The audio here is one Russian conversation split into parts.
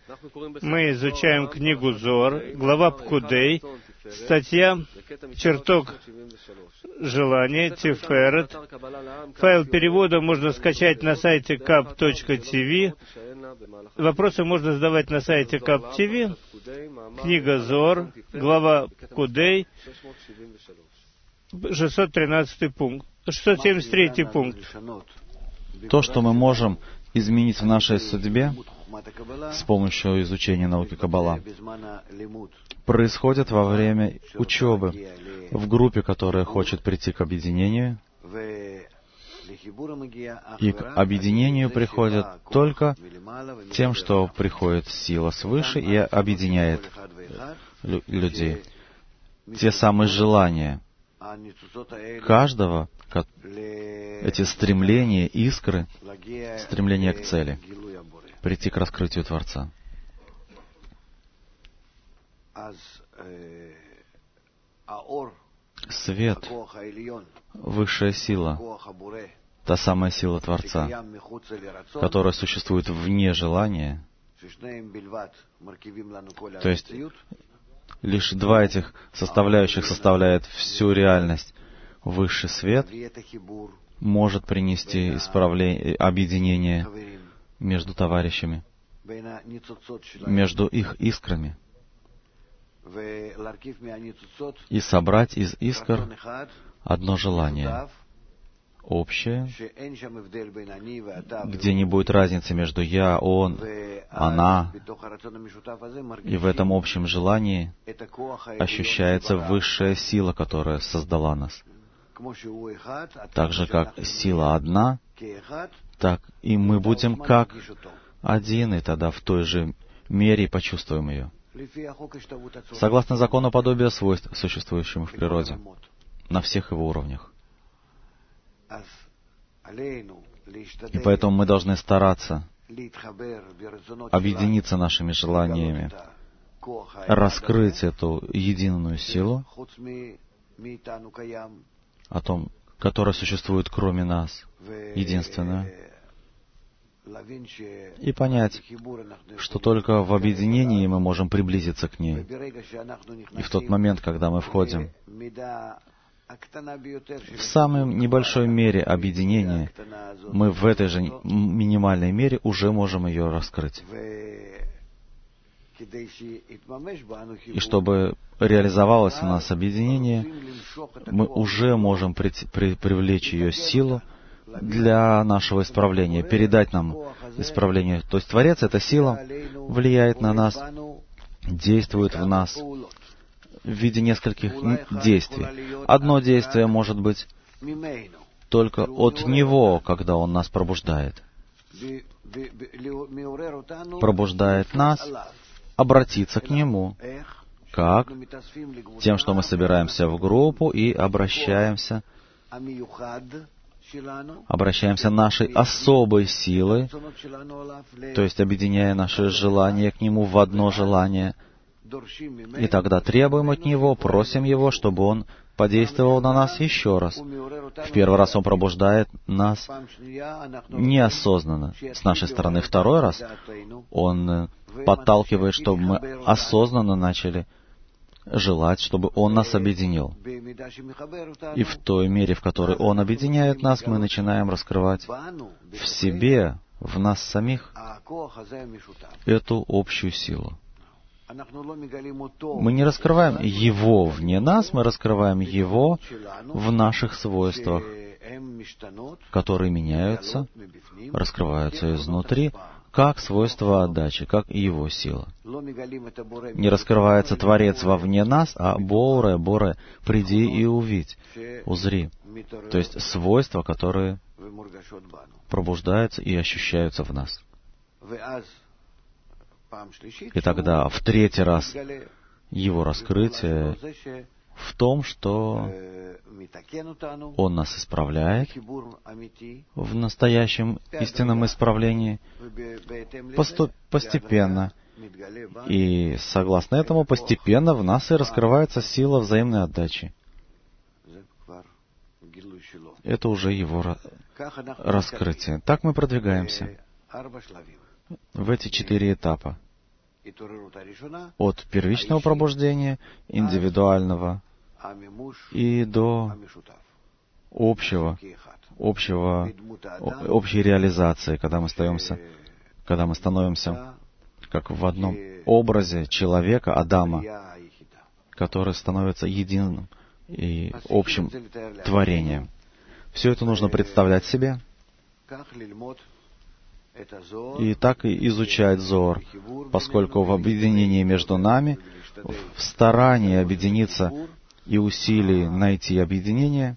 Мы изучаем книгу Зоар, глава Пкудей, статья «Чертог желания», Тиферет. Файл перевода можно скачать на сайте kap.tv. Вопросы можно задавать на сайте kap.tv. Книга Зоар, глава Пкудей, 613 пункт, 673 пункт. То, что мы можем изменить в нашей судьбе с помощью изучения науки Каббала, происходит во время учебы в группе, которая хочет прийти к объединению. И к объединению приходит только тем, что приходит сила свыше и объединяет людей. Те самые желания каждого, эти стремления, искры, стремления к цели, прийти к раскрытию Творца. Свет, высшая сила, та самая сила Творца, которая существует вне желания, то есть лишь два этих составляющих составляет всю реальность. Высший свет может принести исправление, объединение между товарищами, между их искрами, и собрать из искр одно желание, общее, где не будет разницы между «я», «он», «она». И в этом общем желании ощущается высшая сила, которая создала нас. Так же, как сила одна, так и мы будем как один, и тогда в той же мере почувствуем ее. Согласно закону подобия свойств, существующим в природе, на всех его уровнях. И поэтому мы должны стараться объединиться нашими желаниями, раскрыть эту единую силу, о том, которая существует кроме нас, единственная, и понять, что только в объединении мы можем приблизиться к ней. И в тот момент, когда мы входим в самой небольшой мере объединения, мы в этой же минимальной мере уже можем ее раскрыть. И чтобы реализовалось у нас объединение, мы уже можем привлечь ее силу для нашего исправления, передать нам исправление. То есть Творец, эта сила, влияет на нас, действует в нас в виде нескольких действий. Одно действие может быть только от Него, когда Он нас пробуждает. Пробуждает нас обратиться к Нему. Как? Тем, что мы собираемся в группу и обращаемся нашей особой силой, то есть объединяя наши желания к Нему в одно желание, и тогда требуем от Него, просим Его, чтобы Он подействовал на нас еще раз. В первый раз Он пробуждает нас неосознанно с нашей стороны. Второй раз Он подталкивает, чтобы мы осознанно начали желать, чтобы Он нас объединил. И в той мере, в которой Он объединяет нас, мы начинаем раскрывать в себе, в нас самих, эту общую силу. Мы не раскрываем Его вне нас, мы раскрываем Его в наших свойствах, которые меняются, раскрываются изнутри, как свойство отдачи, как и Его сила. Не раскрывается Творец вовне нас, а Боре, приди и увидь, узри. То есть свойства, которые пробуждаются и ощущаются в нас. И тогда в третий раз Его раскрытие в том, что Он нас исправляет в настоящем истинном исправлении постепенно. И согласно этому, постепенно в нас и раскрывается сила взаимной отдачи. Это уже Его раскрытие. Так мы продвигаемся в эти 4 этапа. от первичного пробуждения, индивидуального, и до общей реализации, когда мы становимся как в одном образе человека, Адама, который становится единым и общим творением. Все это нужно представлять себе, и так и изучать Зоар, поскольку в объединении между нами, в старании объединиться и усилии найти объединение,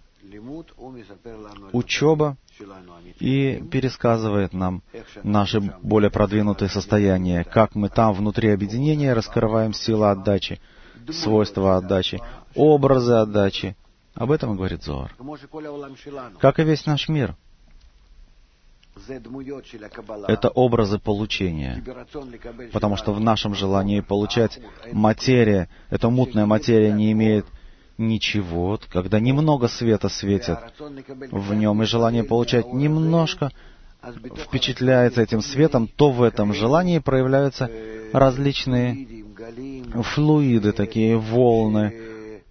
учеба и пересказывает нам наши более продвинутые состояния, как мы там внутри объединения раскрываем силы отдачи, свойства отдачи, образы отдачи. Об этом и говорит Зоар. Как и весь наш мир. Это образы получения. Потому что в нашем желании получать материя, эта мутная материя не имеет ничего, когда немного света светит в нем, и желание получать немножко впечатляется этим светом, то в этом желании проявляются различные флуиды, такие волны,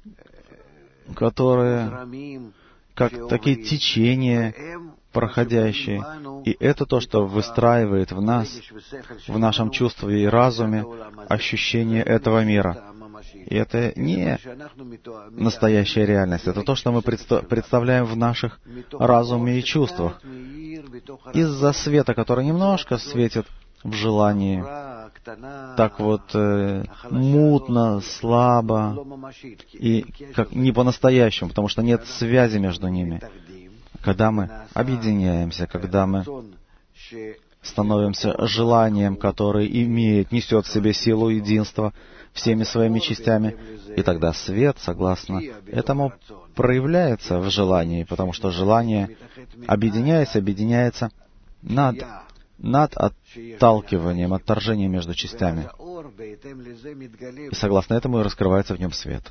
которые как такие течения проходящие. И это то, что выстраивает в нас, в нашем чувстве и разуме, ощущение этого мира. И это не настоящая реальность. Это то, что мы представляем в наших разуме и чувствах. Из-за света, который немножко светит в желании, так вот мутно, слабо, и как не по-настоящему, потому что нет связи между ними. Когда мы объединяемся, когда мы становимся желанием, которое несет в себе силу единства всеми своими частями, и тогда свет, согласно этому, проявляется в желании, потому что желание, объединяется над отталкиванием, отторжением между частями. И согласно этому и раскрывается в нем свет.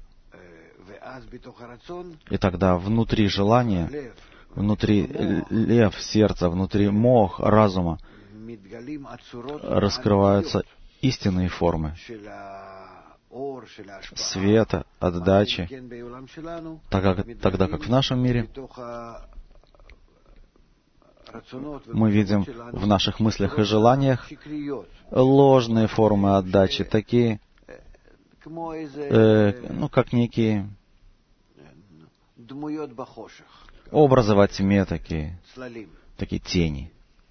И тогда внутри желания, внутри лев, сердца, внутри мох, разума раскрываются истинные формы света, отдачи, тогда как в нашем мире мы видим в наших мыслях и желаниях ложные формы отдачи, такие, как некие образы во тьме, такие тени.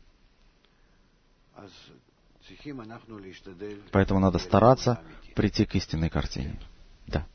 Поэтому надо стараться прийти к истинной картине. Да.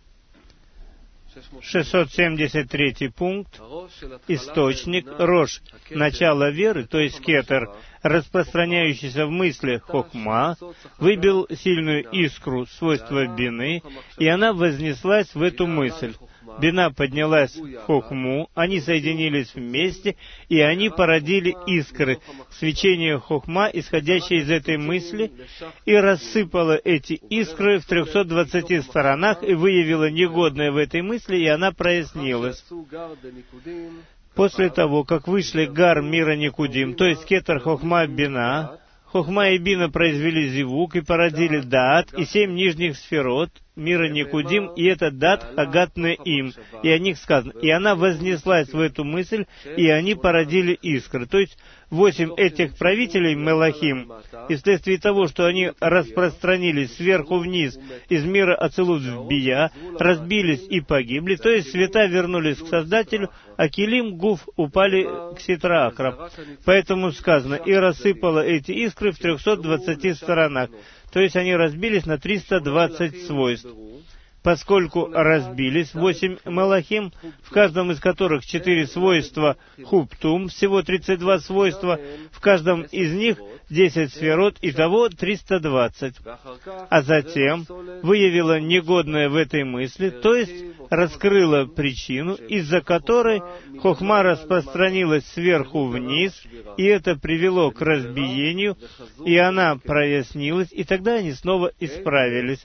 673 пункт. Источник, Рош, начало веры, то есть кетер, распространяющийся в мысли хохма, выбил сильную искру свойства бины, и она вознеслась в эту мысль. Бина поднялась в хохму, они соединились вместе, и они породили искры, свечение хохма, исходящее из этой мысли, и рассыпало эти искры в 320 сторонах, и выявило негодное в этой мысли, и она прояснилась. После того, как вышли гар мира Никудим, то есть кетер хохма бина, хохма и бина произвели зивук и породили даат и 7 нижних сферот мира Никудим, и это дат хагатне им. И о них сказано. И она вознеслась в эту мысль, и они породили искры. То есть 8 этих правителей Мелахим, и вследствие того, что они распространились сверху вниз из мира Ацилут в Бия, разбились и погибли, то есть света вернулись к Создателю, а Килим, Гуф упали к Ситра-Ахраб. Поэтому сказано, и рассыпало эти искры в 320 сторонах. То есть они разбились на 320 свойств. Поскольку разбились 8 Малахим, в каждом из которых 4 свойства Хуптум, всего 32 свойства, в каждом из них 10 сферот, итого 320. А затем выявила негодное в этой мысли, то есть раскрыла причину, из-за которой хохма распространилась сверху вниз, и это привело к разбиению, и она прояснилась, и тогда они снова исправились.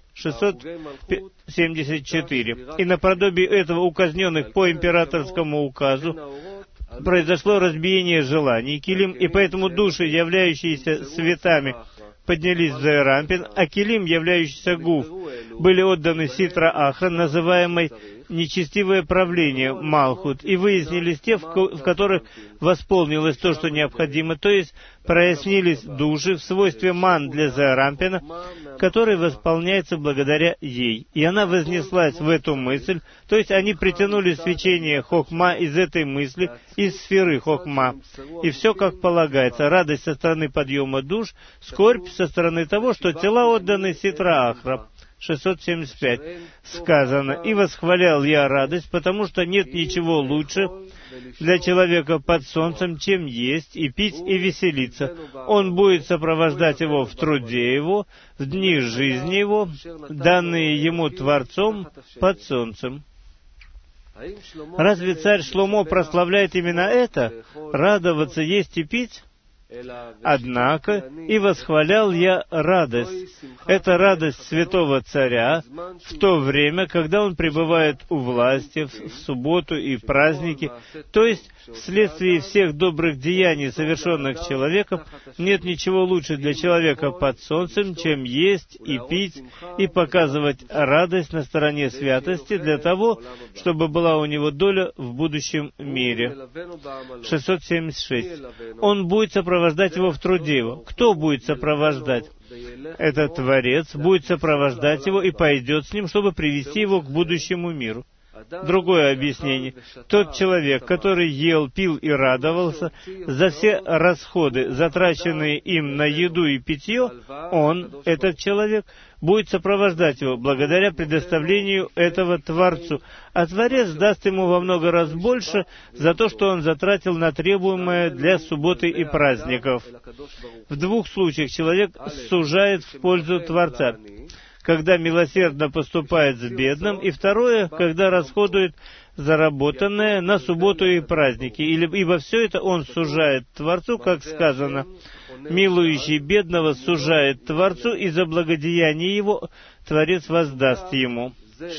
674. И наподобие этого у казненных по императорскому указу произошло разбиение желаний Килим, и поэтому души, являющиеся светами поднялись в Зеэрампин, а Келим, являющийся Гуф, были отданы Ситра Ахра, называемой нечестивое правление Малхут, и выяснились те, в которых восполнилось то, что необходимо, то есть прояснились души в свойстве ман для Зеэрампина, который восполняется благодаря ей. И она вознеслась в эту мысль, то есть они притянули свечение Хохма из этой мысли, из сферы Хохма. И все как полагается: радость со стороны подъема душ, скорбь со стороны того, что тела отданы Ситра Ахра. 675. Сказано: «И восхвалял я радость, потому что нет ничего лучше для человека под солнцем, чем есть, и пить, и веселиться. Он будет сопровождать его в труде его, в дни жизни его, данные ему Творцом под солнцем». Разве царь Шломо прославляет именно это? Радоваться, есть и пить? Однако, и восхвалял я радость. Это радость святого царя в то время, когда он пребывает у власти, в субботу и праздники, то есть вследствие всех добрых деяний, совершенных человеком, нет ничего лучше для человека под солнцем, чем есть и пить, и показывать радость на стороне святости для того, чтобы была у него доля в будущем мире. 676. Он будет сопровождать его в труде его. Кто будет сопровождать? Этот Творец будет сопровождать его и пойдет с ним, чтобы привести его к будущему миру. Другое объяснение. Тот человек, который ел, пил и радовался за все расходы, затраченные им на еду и питье, он, этот человек, будет сопровождать его благодаря предоставлению этого Творцу, а Творец даст ему во много раз больше за то, что он затратил на требуемое для субботы и праздников. В двух случаях человек сужает в пользу Творца: когда милосердно поступает с бедным, и второе, когда расходует заработанное на субботу и праздники, ибо все это он сужает Творцу, как сказано: «Милующий бедного сужает Творцу, и за благодеяние его Творец воздаст ему».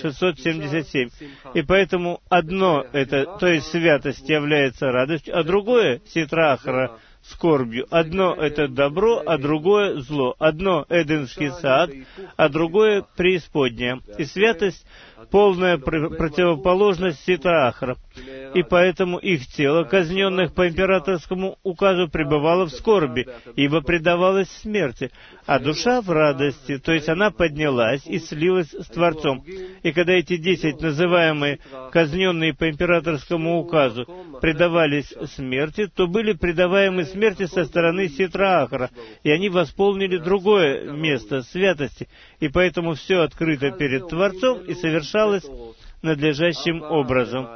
677. И поэтому одно это, то есть святость, является радостью, а другое, Ситра Ахра, скорбью. Одно — это добро, а другое — зло. Одно — Эденский сад, а другое — преисподняя. И святость — полная противоположность Ситра Ахра. И поэтому их тело, казненных по императорскому указу, пребывало в скорби, ибо предавалось смерти, а душа в радости, то есть она поднялась и слилась с Творцом. И когда эти 10, называемые казненные по императорскому указу, предавались смерти, то были предаваемы смерти со стороны Ситра Ахра, и они восполнили другое место святости, и поэтому все открыто перед Творцом и совершалось надлежащим образом.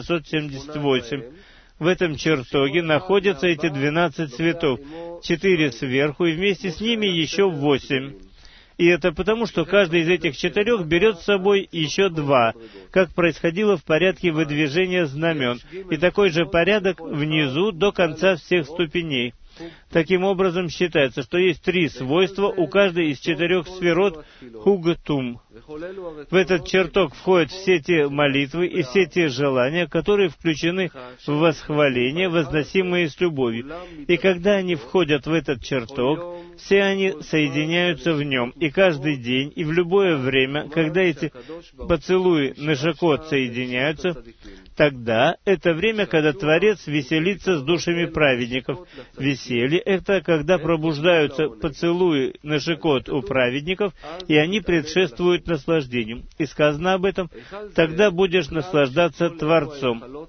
678. В этом чертоге находятся эти 12 цветов, 4 сверху, и вместе с ними еще 8. И это потому, что каждый из этих 4 берет с собой еще 2, как происходило в порядке выдвижения знамен, и такой же порядок внизу до конца всех ступеней. Таким образом, считается, что есть 3 свойства у каждой из 4 сферот Хугатум. В этот чертог входят все те молитвы и все те желания, которые включены в восхваление, возносимые с любовью. И когда они входят в этот чертог, все они соединяются в нем. И каждый день, и в любое время, когда эти поцелуи Нешекот соединяются, тогда это время, когда Творец веселится с душами праведников. Веселье — это когда пробуждаются поцелуи Нешекот у праведников, и они предшествуют наслаждению. И сказано об этом: «Тогда будешь наслаждаться Творцом».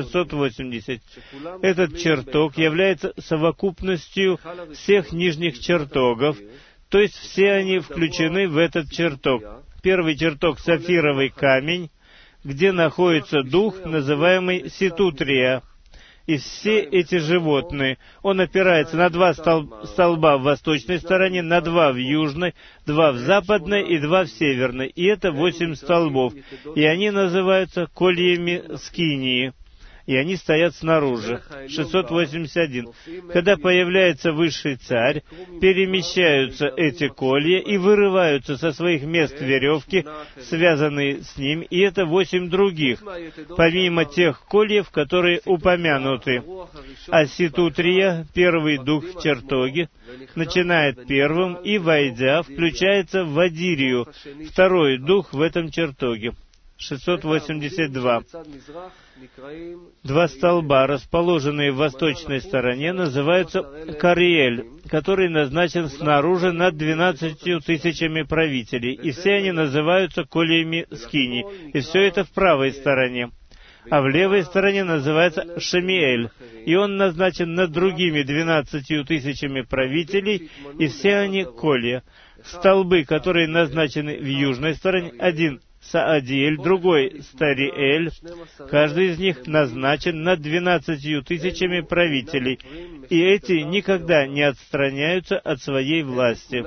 680. Этот чертог является совокупностью всех нижних чертогов, то есть все они включены в этот чертог. Первый чертог — сапфировый камень, где находится дух, называемый Ситутрия. И все эти животные, он опирается на 2 столба в восточной стороне, на 2 в южной, 2 в западной и 2 в северной. И это 8 столбов. И они называются кольями скинии. и они стоят снаружи. 681. Когда появляется высший царь, перемещаются эти колья и вырываются со своих мест веревки, связанные с ним, и это 8 других, помимо тех кольев, которые упомянуты. Аситутрия, первый дух в чертоге, начинает первым и, войдя, включается в Адирию, второй дух в этом чертоге. 682. 2 столба, расположенные в восточной стороне, называются Кариэль, который назначен снаружи над 12 тысячами правителей, и все они называются кольями Скини, и все это в правой стороне. А в левой стороне называется Шамиэль, и он назначен над другими 12 тысячами правителей, и все они колья. Столбы, которые назначены в южной стороне, один Саадиэль, другой Стариэль, каждый из них назначен над 12 тысячами правителей, и эти никогда не отстраняются от своей власти.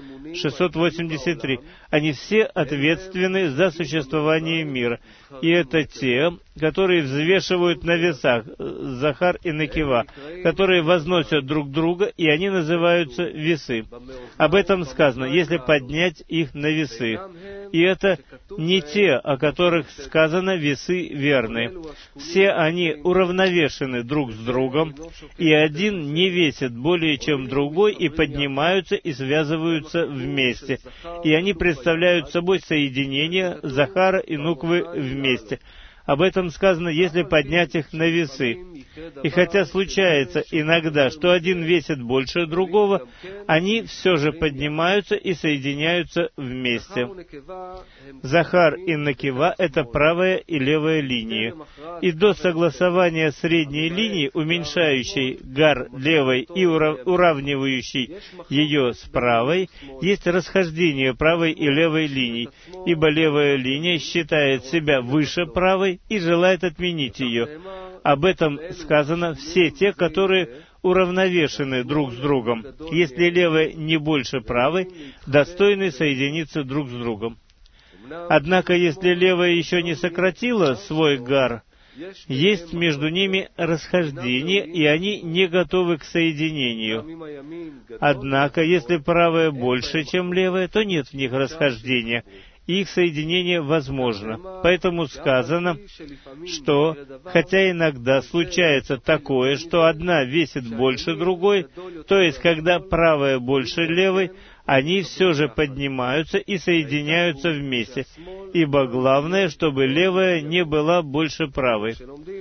683. Они все ответственны за существование мира, и это те, которые взвешивают на весах, Захар и Некива, которые возносят друг друга, и они называются весы. Об этом сказано, если поднять их на весы. И это не те, о которых сказано весы верны. Все они уравновешены друг с другом, и один не весит более, чем другой, и поднимаются и связываются вместе. И они представляют собой соединение Захара и Нуквы вместе. Об этом сказано, если поднять их на весы. И хотя случается иногда, что один весит больше другого, они все же поднимаются и соединяются вместе. Захар и Некива — это правая и левая линии. И до согласования средней линии, уменьшающей гар левой и уравнивающей ее с правой, есть расхождение правой и левой линий, ибо левая линия считает себя выше правой и желает отменить ее. Об этом сказано все те, которые уравновешены друг с другом. Если левая не больше правой, достойны соединиться друг с другом. Однако, если левая еще не сократила свой гар, есть между ними расхождение, и они не готовы к соединению. Однако, если правая больше, чем левая, то нет в них расхождения, и их соединение возможно. Поэтому сказано, что, хотя иногда случается такое, что одна весит больше другой, то есть, когда правая больше левой, они все же поднимаются и соединяются вместе, ибо главное, чтобы левая не была больше правой.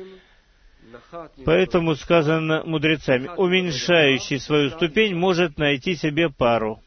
Поэтому сказано мудрецами, уменьшающий свою ступень может найти себе пару.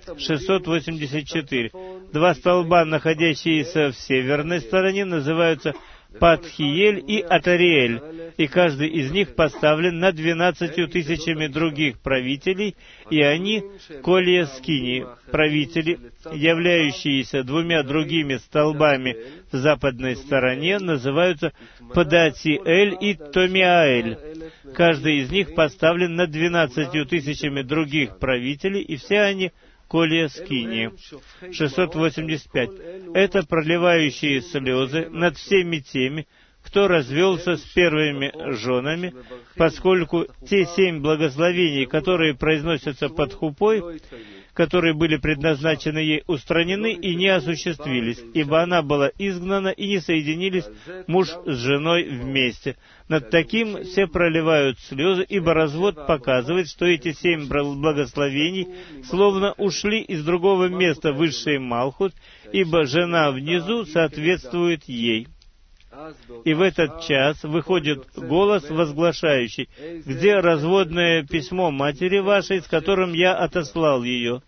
684. 2 столба, находящиеся в северной стороне, называются Патхиель и Атариэль, и каждый из них поставлен над 12 тысячами других правителей, и они колья Скини, правители, являющиеся 2 другими столбами в западной стороне, называются Падатиэль и Томиаэль. Каждый из них поставлен над 12 тысячами других правителей, и все они колья Скини. 685. Это проливающие слезы над всеми теми, кто развелся с первыми женами, поскольку те 7 благословений, которые произносятся под хупой, которые были предназначены ей, устранены и не осуществились, ибо она была изгнана, и не соединились муж с женой вместе. Над таким все проливают слезы, ибо развод показывает, что эти 7 благословений словно ушли из другого места высшей Малхут, ибо жена внизу соответствует ей. И в этот час выходит голос возглашающий: «Где разводное письмо матери вашей, с которым я отослал ее?»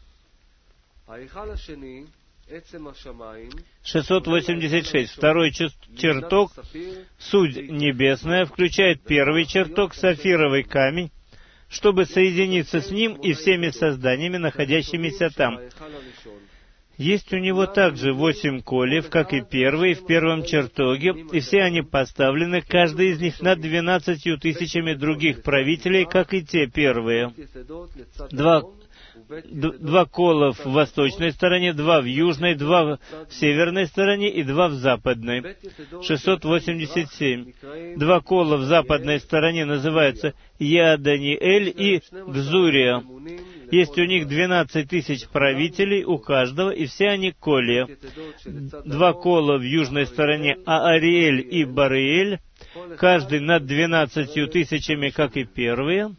686. Второй чертог, суть небесная, включает первый чертог, сапфировый камень, чтобы соединиться с ним и всеми созданиями, находящимися там. Есть у него также 8 кольев, как и первый в первом чертоге, и все они поставлены, каждый из них над 12 тысячами других правителей, как и те первые. 2 2 кола в восточной стороне, 2 в южной, 2 в северной стороне и 2 в западной. 687. 2 кола в западной стороне называются Яданиэль и Гзурия. Есть у них 12 тысяч правителей у каждого, и все они колия. 2 кола в южной стороне Аариэль и Бариэль, каждый над 12 тысячами, как и первые.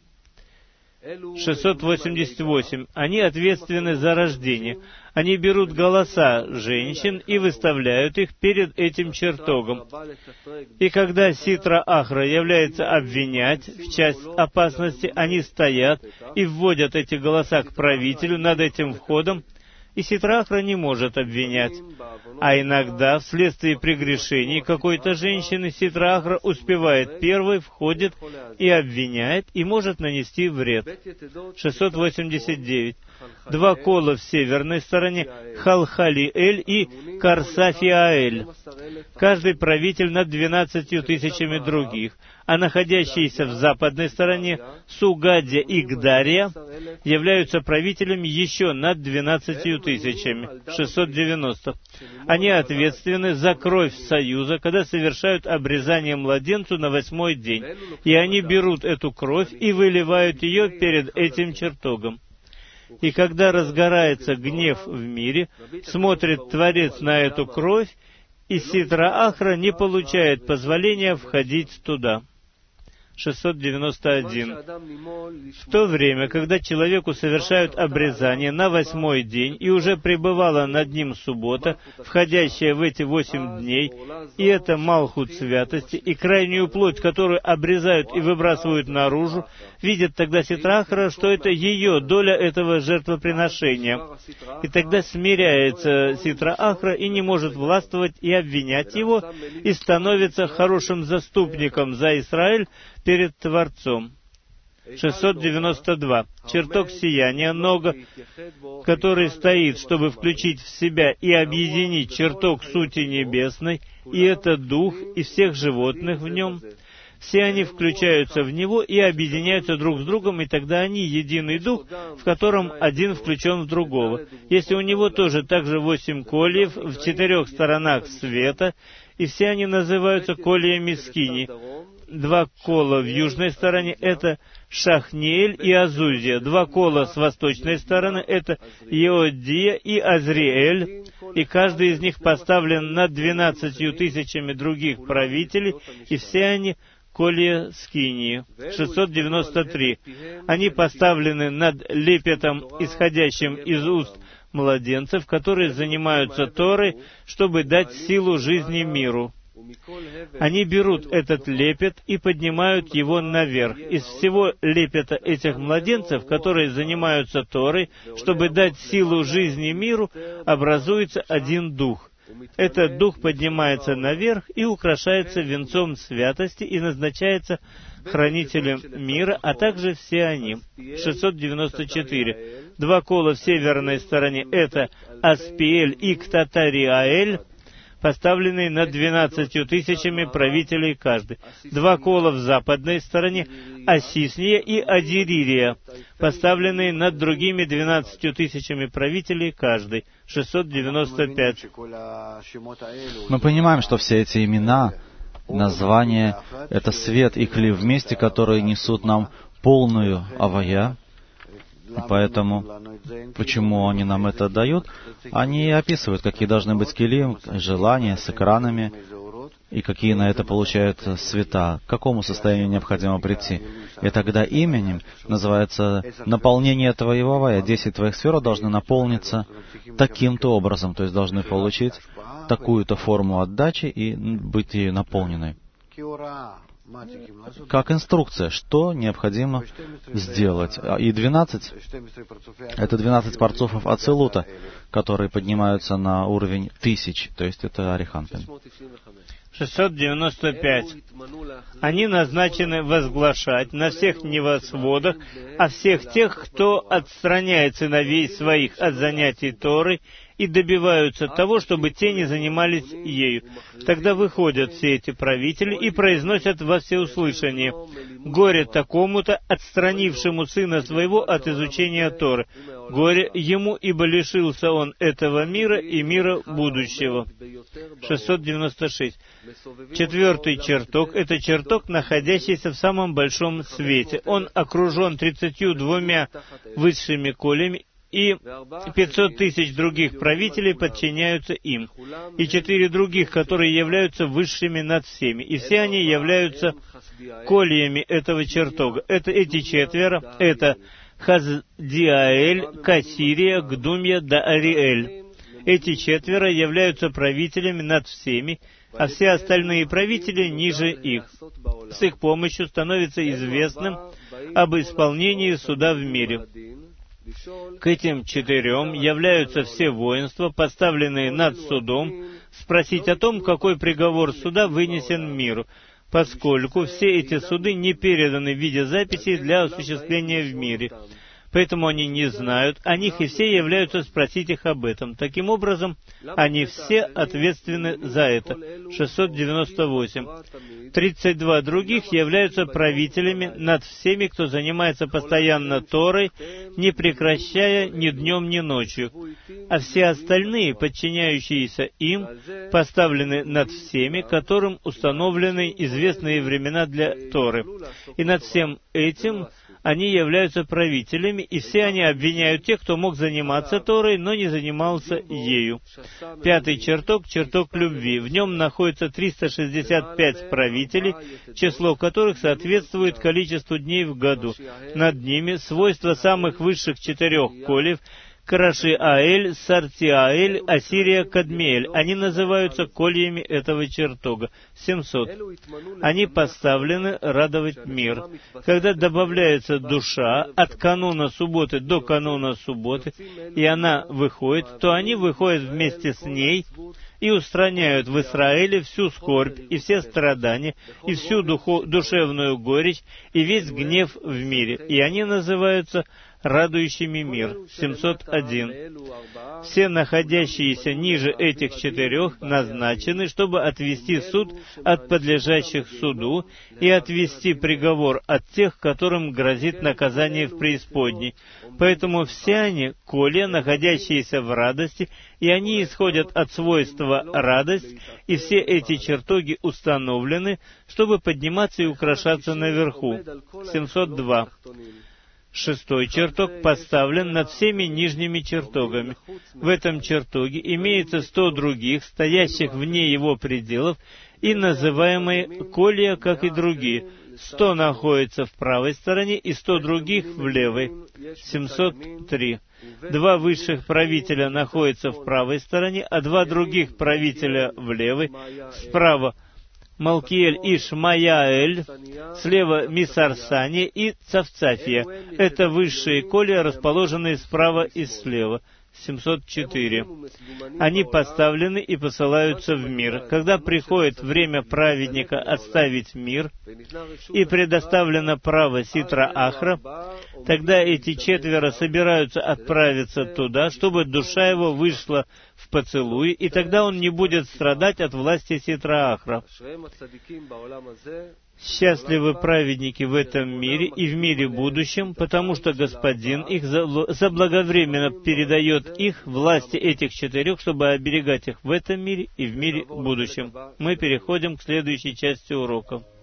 688. Они ответственны за рождение. Они берут голоса женщин и выставляют их перед этим чертогом. И когда Ситра Ахра является обвинять в часть опасности, они стоят и вводят эти голоса к правителю над этим входом, и Ситра Ахра не может обвинять. А иногда, вследствие прегрешений какой-то женщины, Ситра Ахра успевает первой, входит и обвиняет, и может нанести вред. 689. 2 кола в северной стороне Халхалиэль и Карсафиаэль. Каждый правитель над 12 тысячами других, а находящиеся в западной стороне Сугадья и Гдария являются правителями еще над 12 тысячами. 690. Они ответственны за кровь союза, когда совершают обрезание младенцу на 8-й день, и они берут эту кровь и выливают ее перед этим чертогом. И когда разгорается гнев в мире, смотрит Творец на эту кровь, и Ситра Ахра не получает позволения входить туда. 691. В то время, когда человеку совершают обрезание на 8-й день, и уже пребывала над ним суббота, входящая в эти 8 дней, и это Малхут святости, и крайнюю плоть, которую обрезают и выбрасывают наружу, видит тогда Ситра Ахра, что это ее доля этого жертвоприношения. И тогда смиряется Ситра Ахра и не может властвовать и обвинять его, и становится хорошим заступником за Израиль перед Творцом. 692. Чертог сияния Нога, который стоит, чтобы включить в себя и объединить чертог сути небесной, и это дух, и всех животных в нем. Все они включаются в него и объединяются друг с другом, и тогда они единый дух, в котором один включен в другого. Если у него тоже также 8 кольев в 4 сторонах света, и все они называются кольями скини. 2 кола в южной стороне — это Шахниэль и Азузия. 2 кола с восточной стороны — это Еодия и Азриэль, и каждый из них поставлен над 12 тысячами других правителей, и все они колья скинии. 693. Они поставлены над лепетом, исходящим из уст младенцев, которые занимаются Торой, чтобы дать силу жизни миру. Они берут этот лепет и поднимают его наверх. Из всего лепета этих младенцев, которые занимаются Торой, чтобы дать силу жизни миру, образуется один дух. Этот дух поднимается наверх и украшается венцом святости и назначается хранителем мира, а также все они. 694. 2 кола в северной стороне — это Аспиэль и Ктатариаэль, поставленные над 12 тысячами правителей каждый. 2 кола в западной стороне — Асисния и Адиририя, поставленные над другими 12 тысячами правителей каждый. 695. Мы понимаем, что все эти имена, названия — это свет и кли вместе, которые несут нам полную авая. И поэтому, почему они нам это дают? Они описывают, какие должны быть килим, желания с экранами, и какие на это получают света, к какому состоянию необходимо прийти. И тогда именем называется наполнение твоего авая. 10 твоих сфер должны наполниться таким-то образом, то есть должны получить такую-то форму отдачи и быть ею наполненной. Как инструкция, что необходимо сделать. И 12 — это 12 парцуфов Ацилута, которые поднимаются на уровень 1000, то есть это Ариханпин. 695. Они назначены возглашать на всех небосводах о всех тех, кто отстраняет сыновей своих от занятий Торой и добиваются того, чтобы те не занимались ею. Тогда выходят все эти правители и произносят во всеуслышание: «Горе такому-то, отстранившему сына своего от изучения Торы! Горе ему, ибо лишился он этого мира и мира будущего». 696. Четвертый чертог — это чертог, находящийся в самом большом свете. Он окружен 32 высшими колями, и 500 тысяч других правителей подчиняются им, и 4 других, которые являются высшими над всеми, и все они являются кольями этого чертога. Эти четверо — это Хаздиаэль, Кассирия, Гдумья да Ариэль. Эти четверо являются правителями над всеми, а все остальные правители ниже их. С их помощью становится известным об исполнении суда в мире. К этим 4 являются все воинства, поставленные над судом, спросить о том, какой приговор суда вынесен миру, поскольку все эти суды не переданы в виде записей для осуществления в мире. Поэтому они не знают о них, и все являются спросить их об этом. Таким образом, они все ответственны за это. 698. 32 других являются правителями над всеми, кто занимается постоянно Торой, не прекращая ни днем, ни ночью. А все остальные, подчиняющиеся им, поставлены над всеми, которым установлены известные времена для Торы. И над всем этим они являются правителями, и все они обвиняют тех, кто мог заниматься Торой, но не занимался ею. Пятый чертог — чертог любви. В нем находится 365 правителей, число которых соответствует количеству дней в году. Над ними свойства самых высших 4 колев — Краши-Аэль, Сартиаэль, Ассирия, Кадмиэль. Они называются кольями этого чертога. 700. Они поставлены радовать мир. Когда добавляется душа от кануна субботы до кануна субботы, и она выходит, то они выходят вместе с ней и устраняют в Израиле всю скорбь и все страдания, и всю душевную горечь, и весь гнев в мире. И они называются радующими мир. 701. Все находящиеся ниже этих 4 назначены, чтобы отвести суд от подлежащих суду и отвести приговор от тех, которым грозит наказание в преисподней. Поэтому все они — колья, находящиеся в радости, и они исходят от свойства радость, и все эти чертоги установлены, чтобы подниматься и украшаться наверху. 702. Шестой чертог поставлен над всеми нижними чертогами. В этом чертоге имеется 100 других, стоящих вне его пределов, и называемые колья, как и другие. 100 находятся в правой стороне, и 100 других в левой. 703. 2 высших правителя находятся в правой стороне, а 2 других правителя в левой. Справа Малкиэль и Шмаяэль, слева Мисарсани и Цавцафия. Это высшие колья, расположенные справа и слева. 704. Они поставлены и посылаются в мир. Когда приходит время праведника оставить мир, и предоставлено право Ситра Ахра, тогда эти 4 собираются отправиться туда, чтобы душа его вышла в поцелуй, и тогда он не будет страдать от власти Ситра Ахра. Счастливы праведники в этом мире и в мире будущем, потому что Господин их заблаговременно передает их власти этих 4, чтобы оберегать их в этом мире и в мире будущем. Мы переходим к следующей части урока.